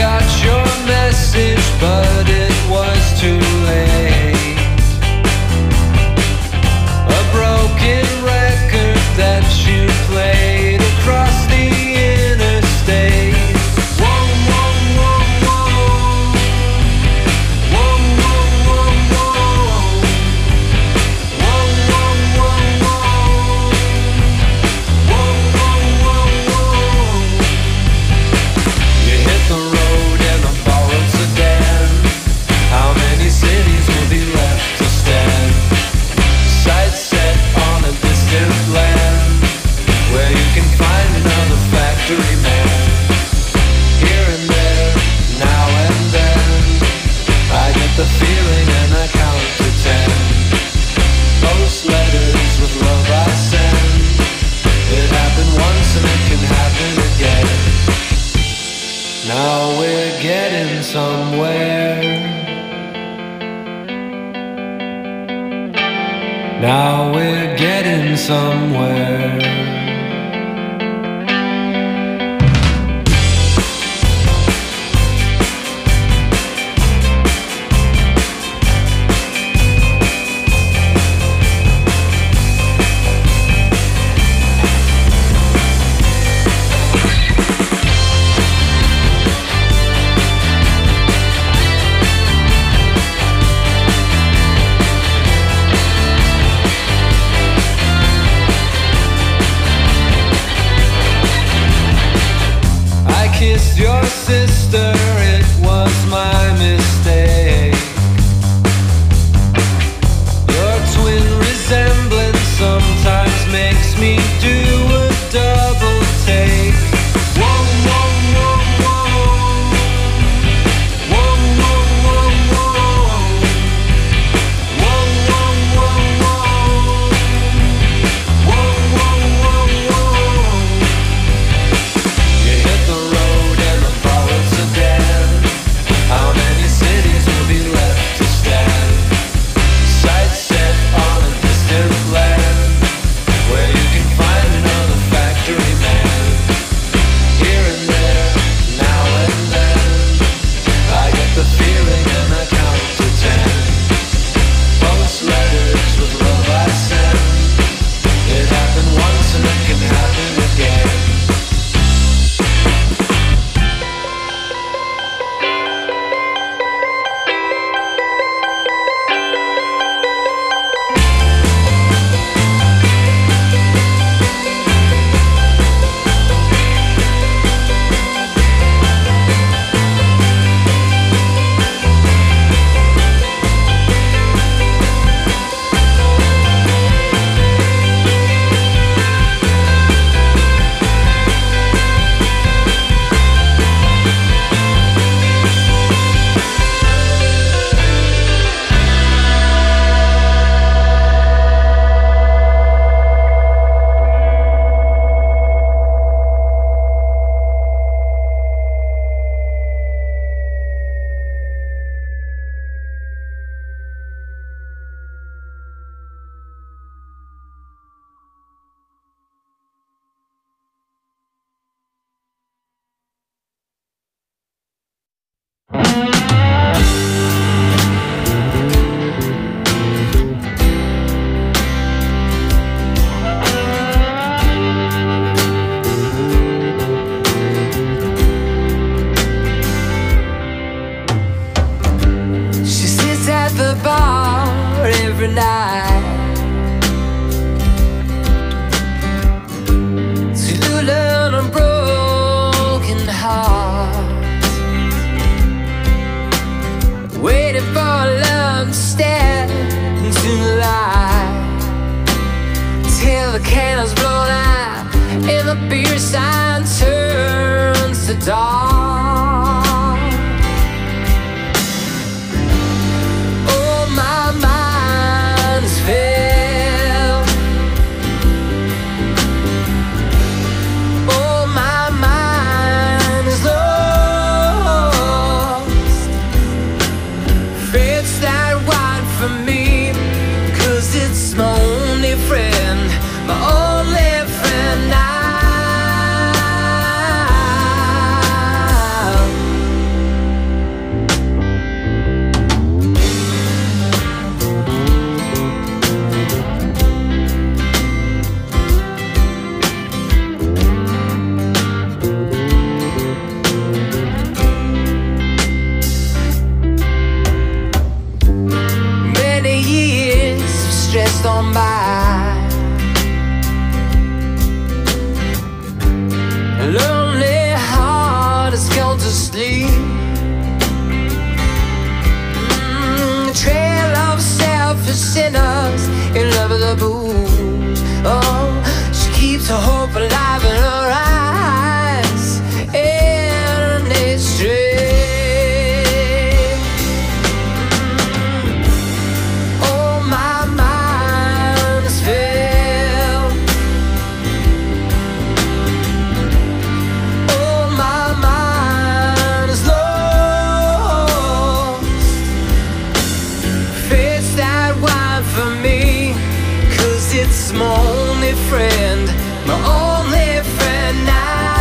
got your message, but it was too late. A broken record that you played across the interstate. Whoa, whoa, whoa, whoa. Whoa, whoa, whoa, whoa. Whoa, whoa, whoa, whoa. Whoa, whoa, whoa, whoa. You hit the road in a borrowed sedan. How many cities will be left to stand? Sights set on a distant land, where you can find another factory man. Here and there, now and then, I get the feeling and I count to 10. Post letters with love I send. It happened once and it can happen again. Now we're getting somewhere. Now we're getting somewhere. Kissed your sister, it was my mistake. Your twin resemblance sometimes makes me do a double take. Whoa, whoa, whoa, whoa. Whoa, whoa, whoa, whoa. Whoa, whoa, whoa, whoa. Whoa, whoa, whoa, whoa. You hit the road in a borrowed sedan. How many cities will be left to stand? Sights set on a distant land, where you can find another factory man. Here and there, now and then, I get the feeling and I count to 10. Post letters with love I send. It happened once and it can happen again. She sits at the bar every night to learn a broken heart, waiting for love to step into the light, till the candles blown out and the beer sign turns to dark. Oh, my mind is filled. Oh, my mind is lost. Fate's that wide for me, 'cause it's my only friend, my only friend now. gone by. A lonely heart has gone to sleep. A trail of selfish sinners in love with the booze. Oh, she keeps her hope alive in her eyes, and it's straight. It's my only friend, my only friend now.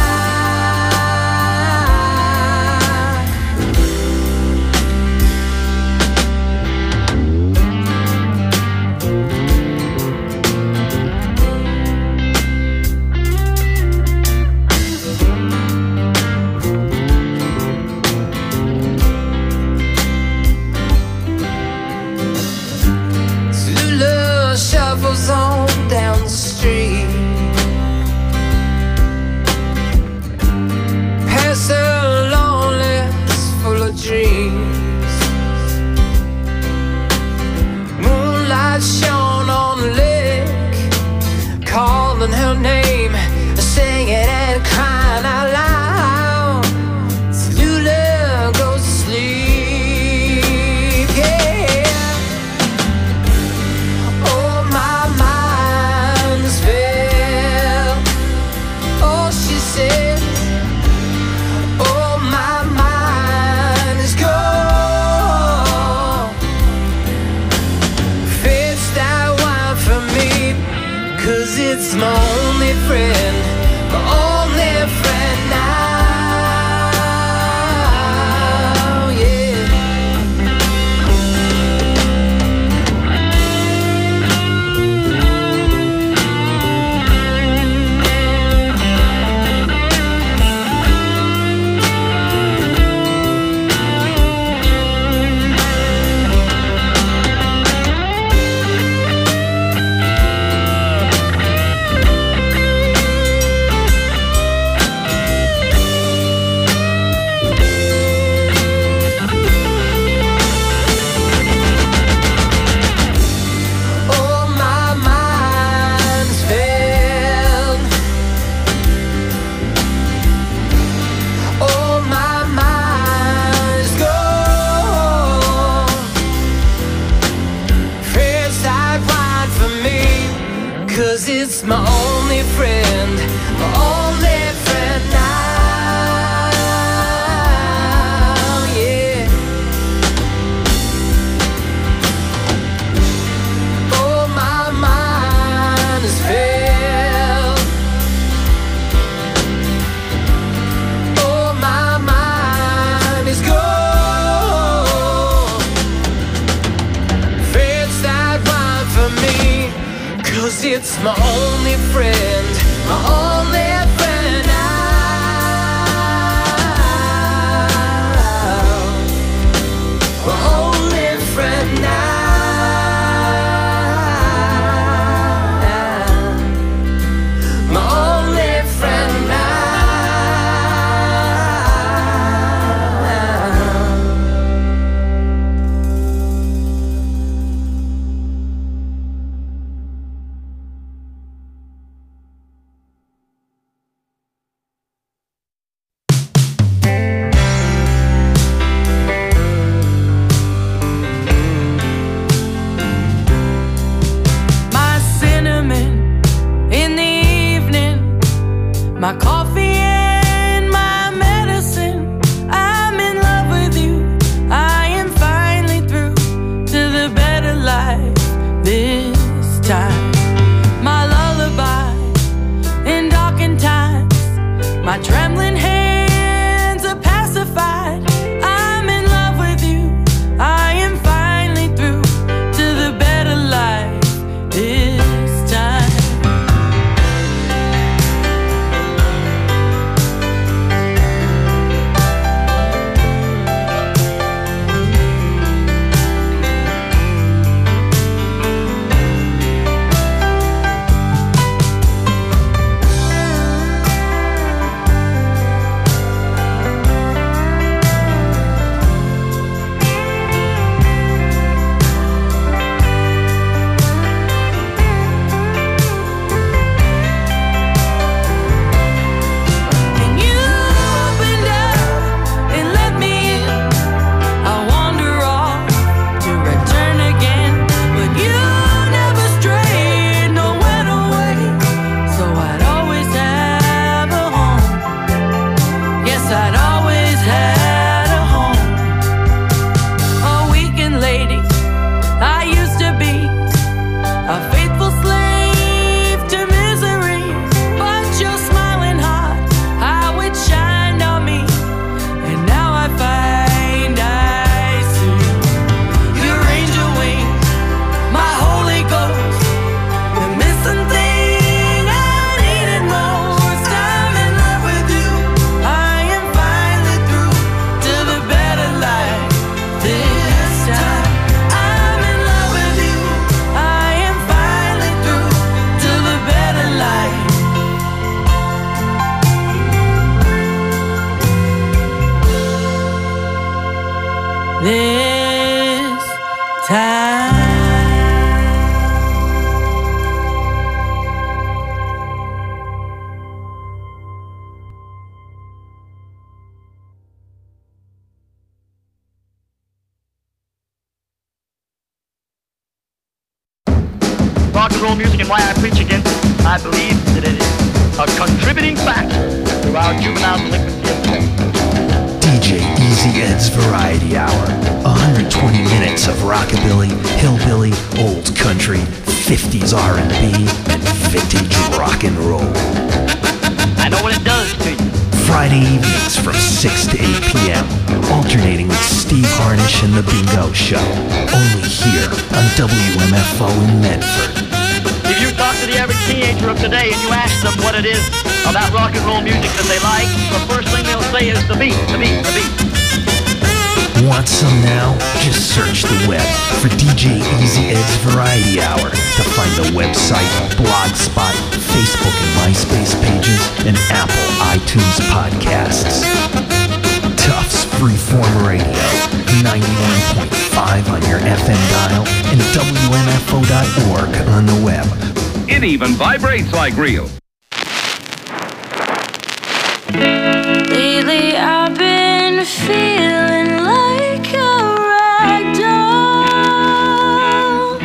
Zulu shuffles on down the street, past her loneliness full of dreams. Moonlight shone on the lake, calling her name, singing and crying out loud. Lula goes to sleep, yeah. Oh, my mind is filled. Oh, she said, oh, my mind is gone. Fetch that wine for me, 'cause it's my only friend, my only friend now, yeah. Oh, my mind is filled. Oh, my mind is gone. Fetch that wine for me, 'cause it's my only friend, my only friend now, yeah. Oh, my mind is filled. Oh, my mind is gone. Fetch that wine for me, 'cause it's my only friend, my only friend now, my only friend now, my only friend now. this time. Rock and roll music and why I preach against it. I believe that it is a contributing factor to our juvenile delinquency epidemic. DJ Easy Ed's Variety Hour. 120 minutes of rockabilly, hillbilly, old country, 50s R&B, and vintage rock and roll. I know what it does to you. Friday evenings from 6 to 8 p.m. Alternating with Steve Harnish and The Bingo Show. Only here on WMFO in Medford. If you talk to the average teenager of today and you ask them what it is about rock and roll music that they like, the first thing they'll say is the beat, the beat, the beat. Want some now? Just search the web for DJ Easy Ed's Variety Hour to find the website, Blogspot, Facebook and MySpace pages, and Apple iTunes podcasts. Tufts Freeform Radio, 91.5 on your FM dial and WMFO.org on the web. It even vibrates like real. Lately I've been feeling like a rag doll.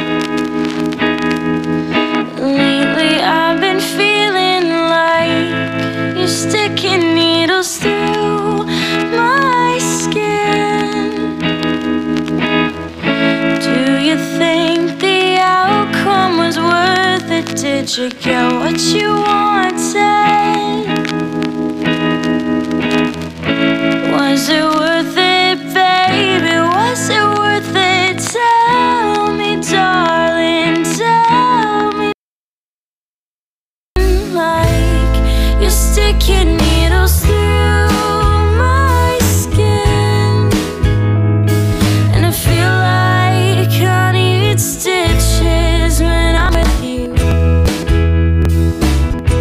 Lately I've been feeling like you're sticking needles through my skin. Do you think the outcome was worth it? Did you get what you wanted? Was it worth it, baby? Was it worth it? Tell me, darling, tell me. Like you're sticking needles through my skin, and I feel like I need stitches when I'm with you.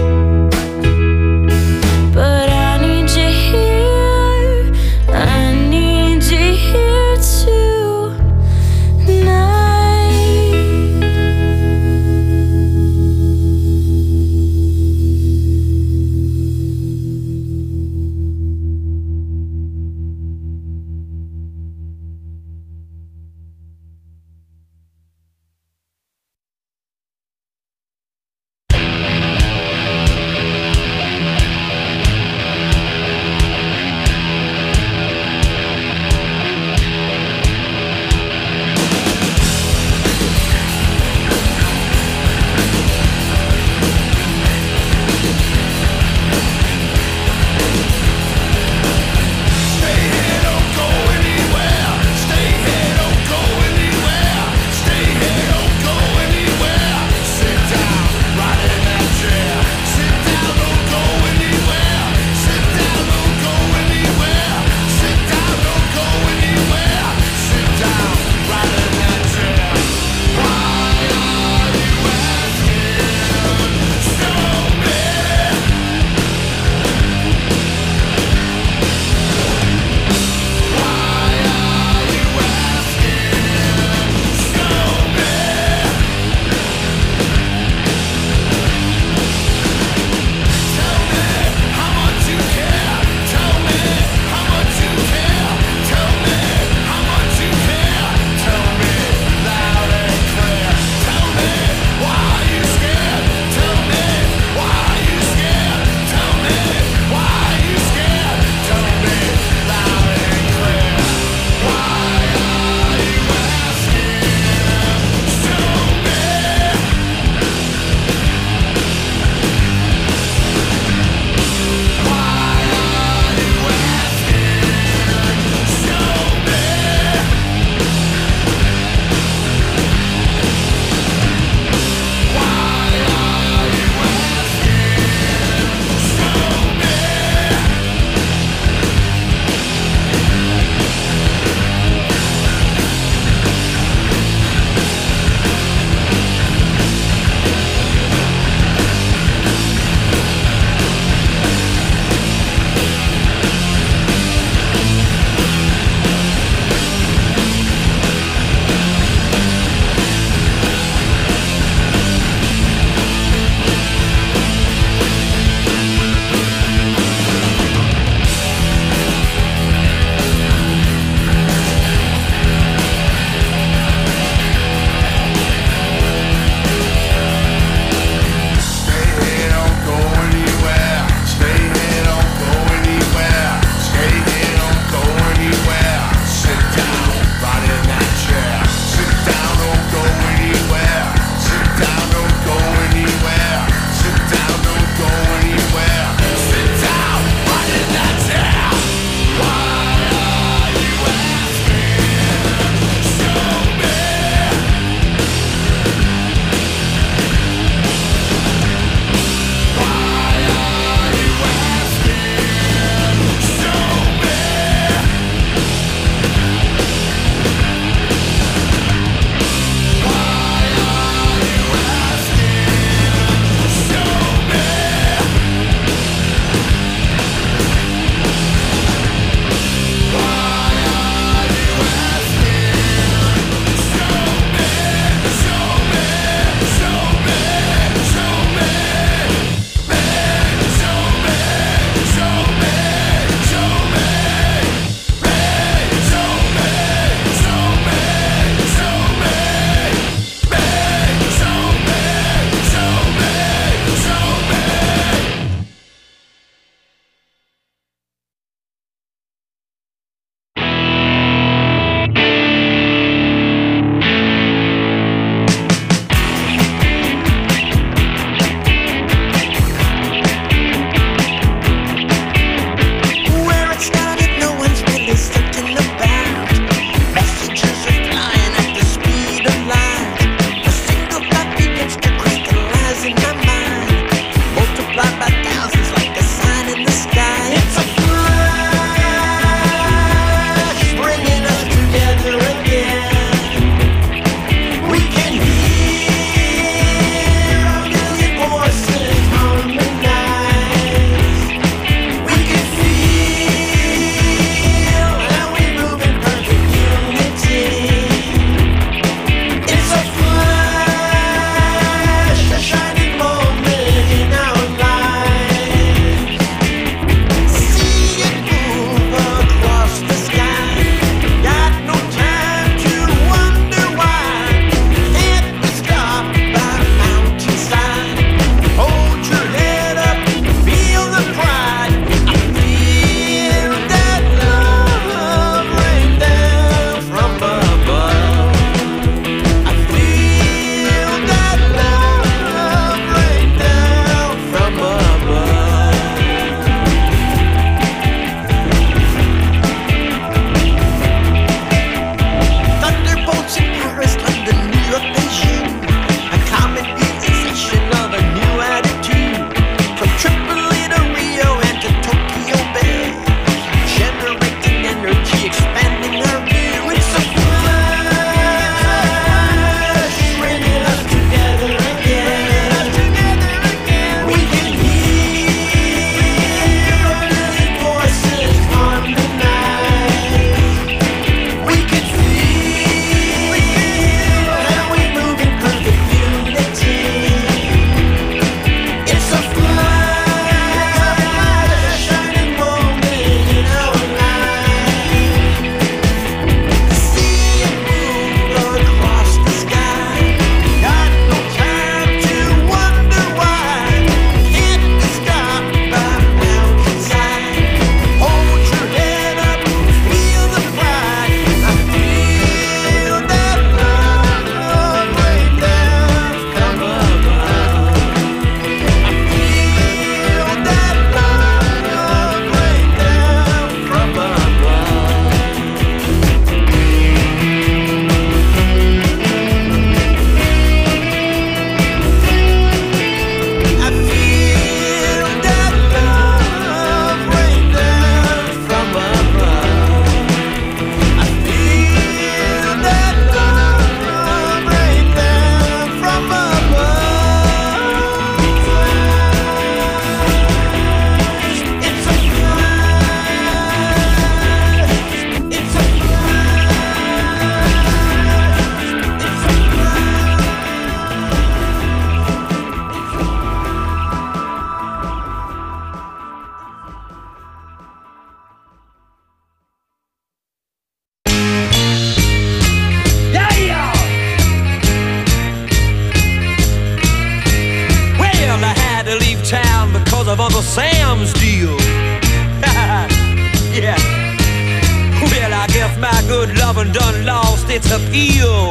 my good lovin' done lost its appeal.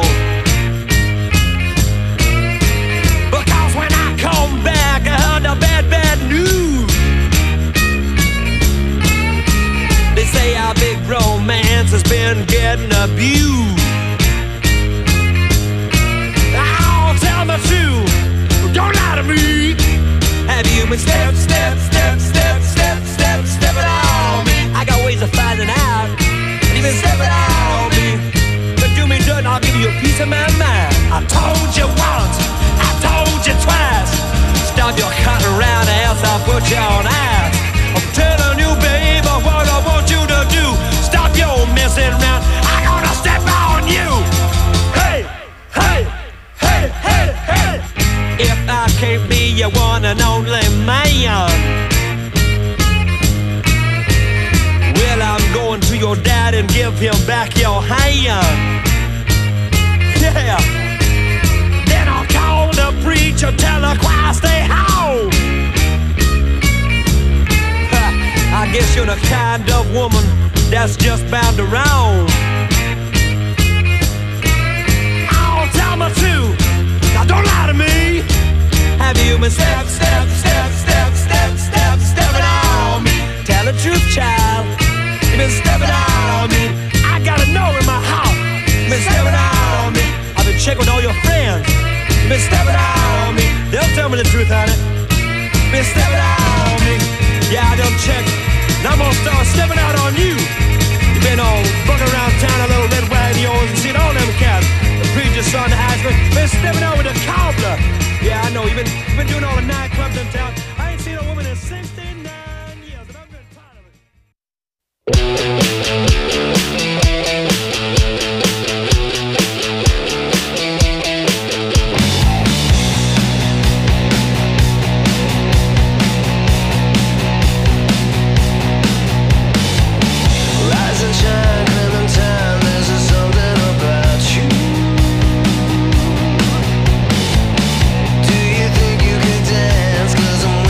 Because when I come back, I heard the bad, bad news. They say our big romance has been getting abused. Oh, tell me true, don't lie to me. Have you been stepping on me? I got ways of finding out. And you've been stepping on me. But do me dirt and I'll give you a piece of my mind. I told you once, I told you twice. Stop your cutting around or else I'll put you on ice. I'm telling you, babe, what I want you to do. Stop your messing around, I'm gonna step on you. Hey, hey, hey, hey, hey. If I can't be your one and only man, well, I'm going to your dad and give him back your hand. Yeah. Then I'll call the preacher, tell the choir stay home. I guess you're the kind of woman that's just bound to roam. Oh, tell me too, now don't lie to me. Have you been stepping on me? Tell the truth, child. You've been stepping on me. I gotta know in my heart. You've been stepping on me. I've been checking with all your friends. You've been stepping on me. They'll tell me the truth, honey. You've been stepping on me. Yeah, I done checked. And I'm gonna start stepping out on you. You've been all bugging around town, a little red wagon yours, and seen all them cats. The preacher's son, the Iceman, been stepping out with the cobbler. Yeah, I know, you've been doing all the nightclubs in town. I ain't seen a woman in 69 years, and I've been tired of it. Rise and shine, Clementine, there's something about you. Do you think you could dance? 'Cause I'm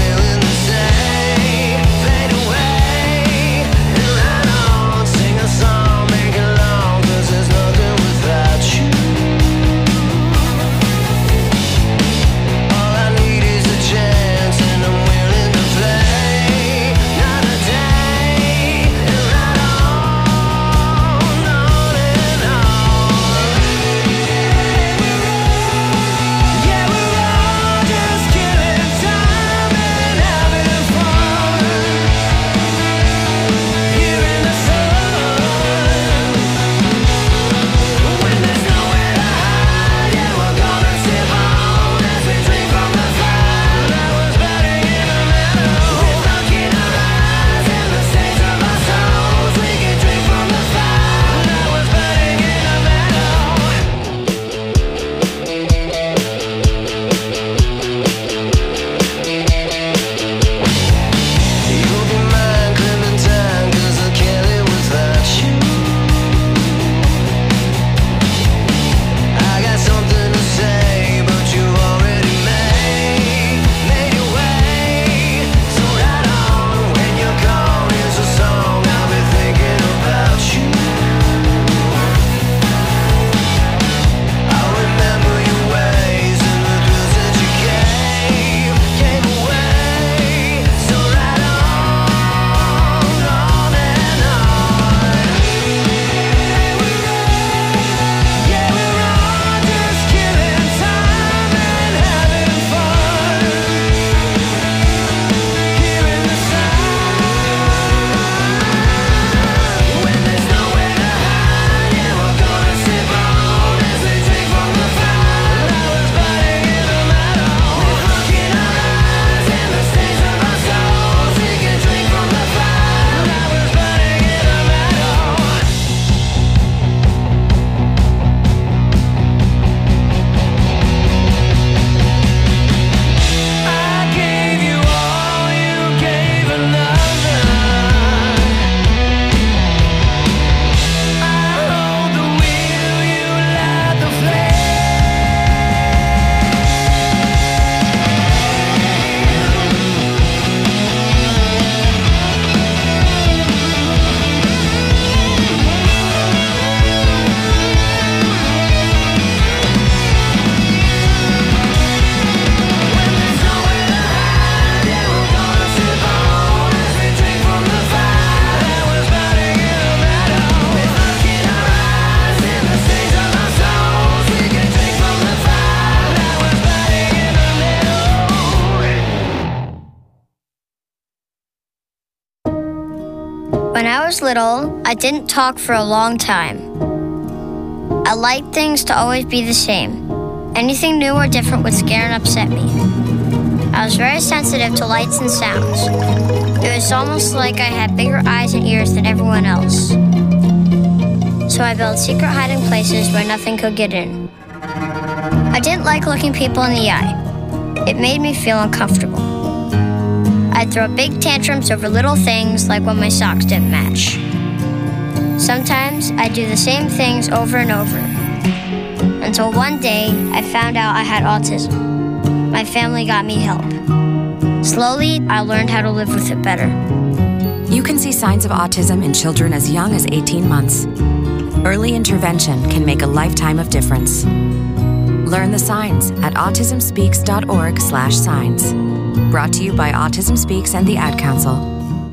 I was little, I didn't talk for a long time. I liked things to always be the same. Anything new or different would scare and upset me. I was very sensitive to lights and sounds. It was almost like I had bigger eyes and ears than everyone else. So I built secret hiding places where nothing could get in. I didn't like looking people in the eye. It made me feel uncomfortable. I'd throw big tantrums over little things like when my socks didn't match. Sometimes I'd do the same things over and over. Until one day, I found out I had autism. My family got me help. Slowly, I learned how to live with it better. You can see signs of autism in children as young as 18 months. Early intervention can make a lifetime of difference. Learn the signs at autismspeaks.org/signs. Brought to you by Autism Speaks and the Ad Council.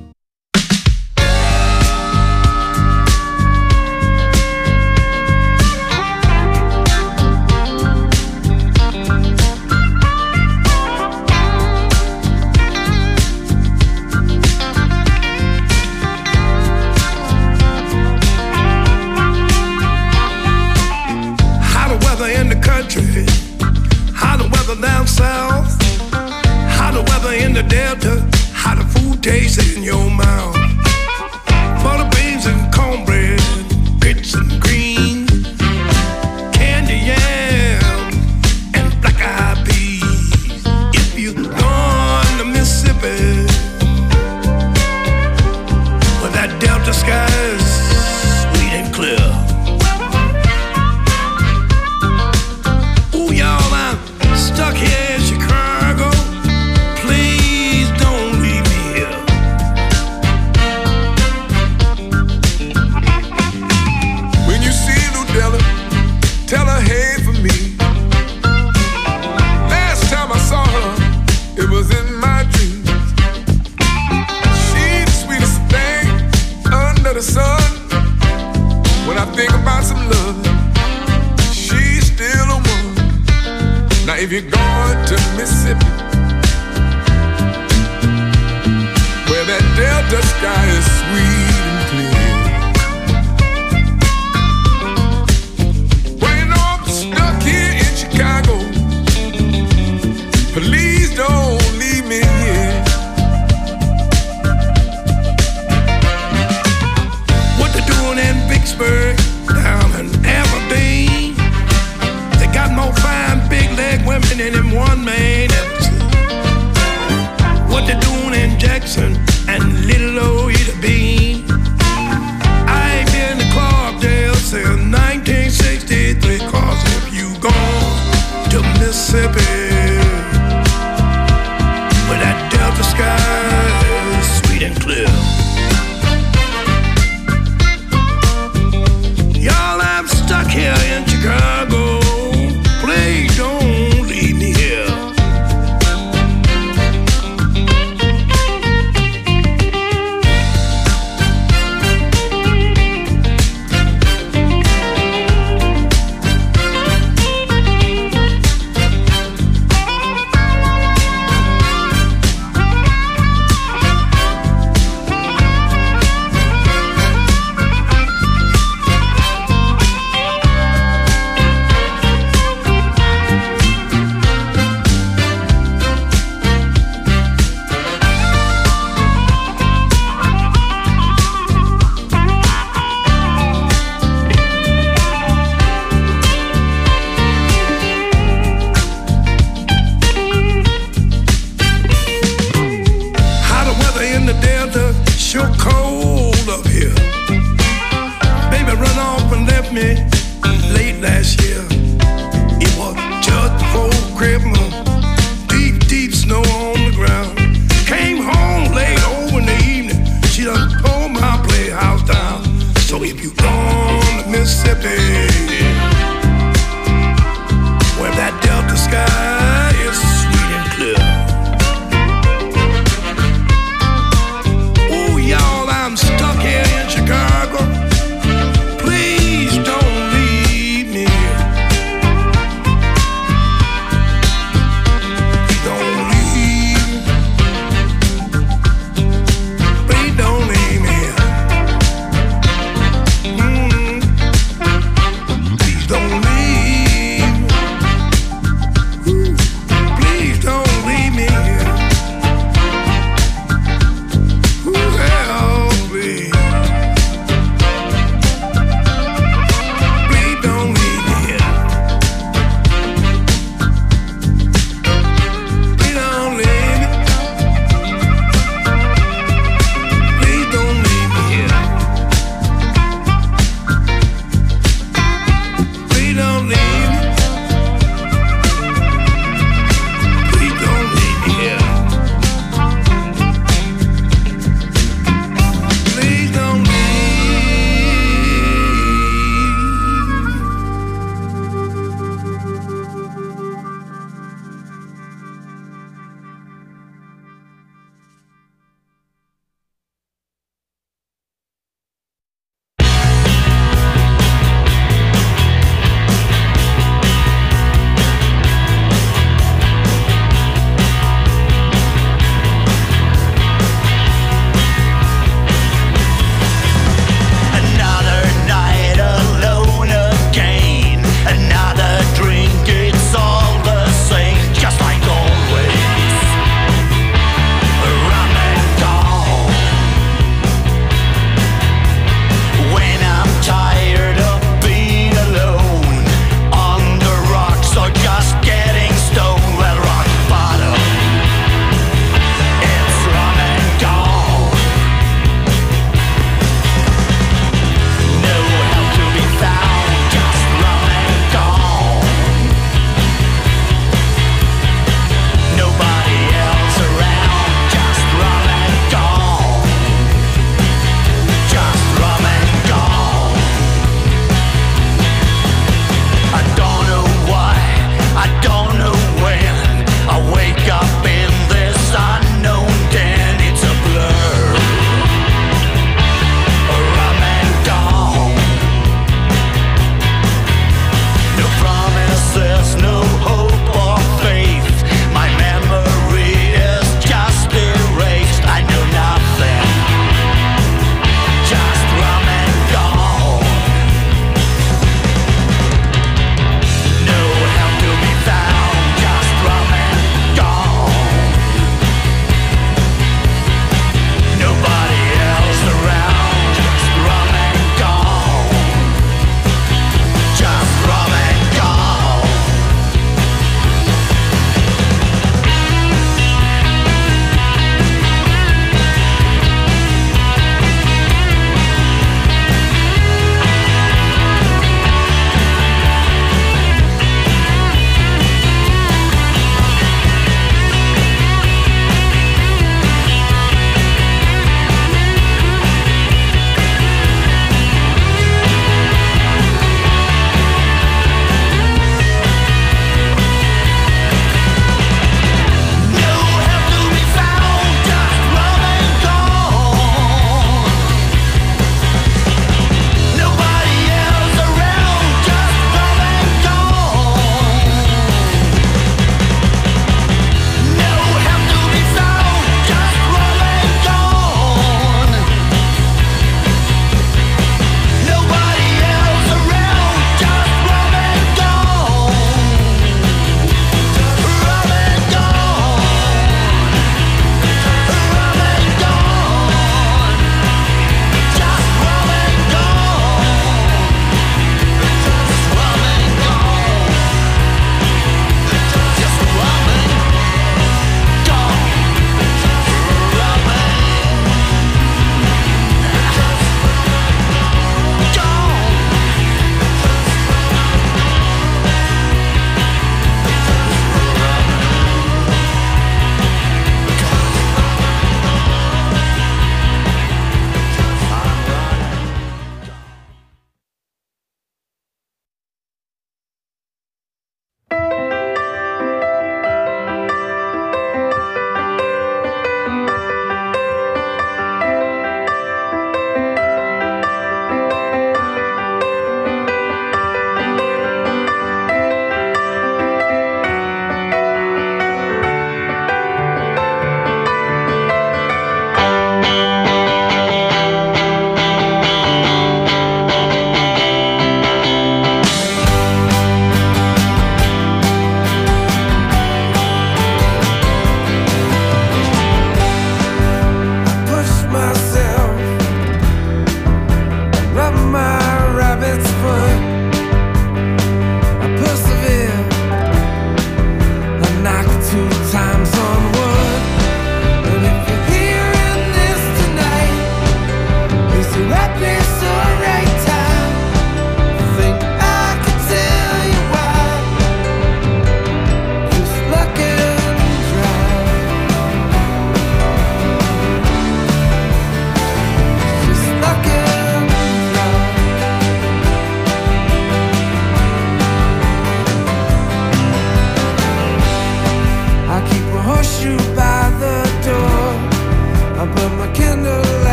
Down south, how the weather in the Delta, how the food tastes in your mouth. Butter beans and cornbread, grits and greens, candy yam and black-eyed peas. If you gone to Mississippi, where that Delta sky is sweet and clear. Ooh, y'all, I'm stuck here in Chicago. Please don't leave me here. When you see Ludella, tell her hey for me. Last time I saw her, it was in my dreams. She's the sweetest thing under the sun. When I think about some love, she's still a woman. Now if you're going to Mississippi, where that Delta sky is sweet and clear. Well, you know I'm stuck here in Chicago. Please don't leave me here. What they doing in Vicksburg, down in Aberdeen? They got more fine big leg women in them one man ever seen. What they doing in Jackson and Little Old Ida Bean? I ain't been to Clarkdale since 1963. Cause if you gone to Mississippi, where that Delta sky is sweet and clear. Y'all, I'm stuck here in Chicago. Please don't leave me here. Sure cold up here. Baby run off and left me late last year. It was just before Christmas. Deep, deep snow on the ground. Came home late over in the evening. She done tore my playhouse down. So if you gone to Mississippi, where that Delta sky is sweet and clear. Y'all, I'm stuck here in Chicago. Please don't leave me here. Don't leave. Please don't leave me here.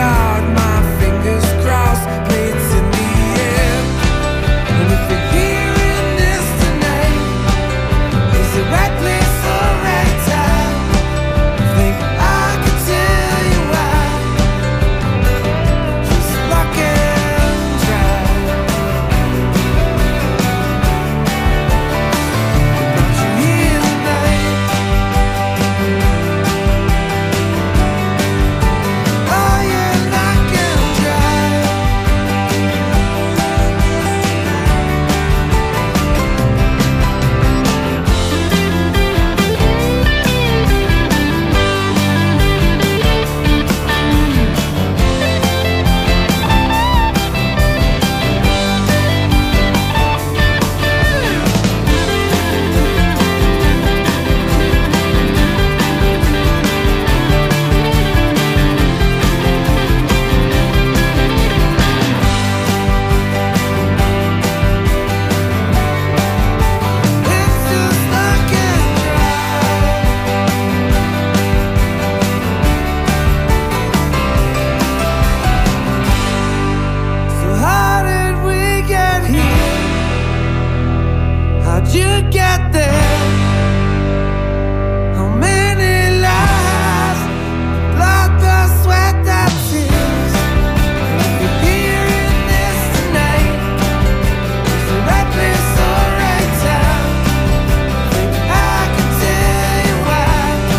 yard, my fingers crossed, plates in the air. And if you're hearing this tonight, is the right place or right time? I think I could tell you why. Just rock and drive. But you're here tonight. Oh yeah, rock and drive. It's just rock and drive. So how did we get here? How'd you get there? How many lives? Blood, the sweat, the tears. If you're hearing this tonight, it's the right place or right time. Think I can tell you why.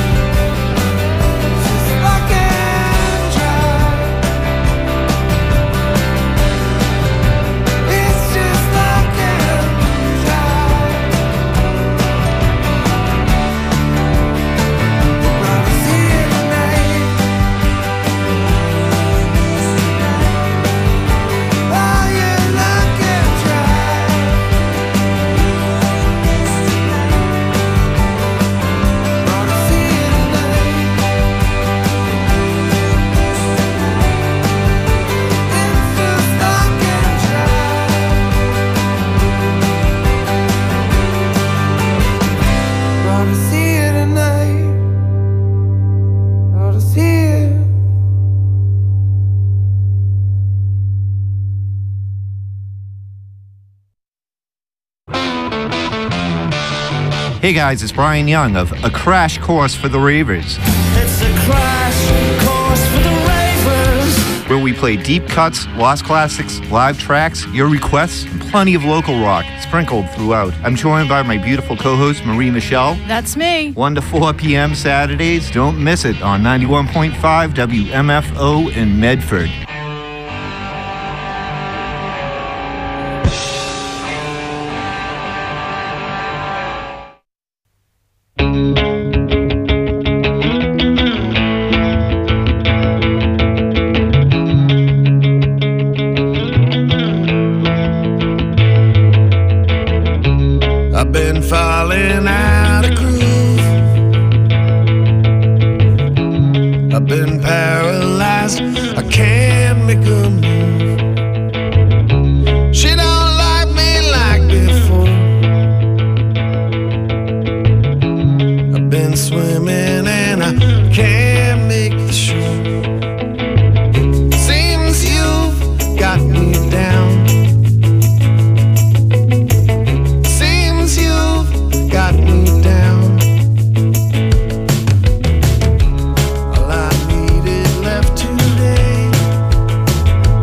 Just rock and drive. It's just rock and drive. Everybody's here tonight. Oh yeah, rock and drive. Everybody's here tonight. It's just rock and drive. Brought us here tonight. Brought us here. Hey guys, it's Brian Young of A Crash Course for the Ravers, It's a crash course for the ravers. where we play deep cuts, lost classics, live tracks, your requests, and plenty of local rock sprinkled throughout. I'm joined by my beautiful co-host, Marie Michelle. That's me. 1 to 4 p.m. Saturdays. Don't miss it on 91.5 WMFO in Medford. I've been falling out of groove. I've been paralyzed. I can't make a move. She don't like me like before. I've been swimming and I can't make the shore. Seems you've got me down. Seems you've got me down. All I needed left today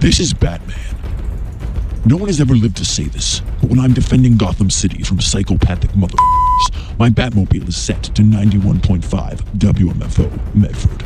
This is Batman. No one has ever lived to say this, but when I'm defending Gotham City from psychopathic motherfuckers, my Batmobile is set to 91.5 WMFO Medford.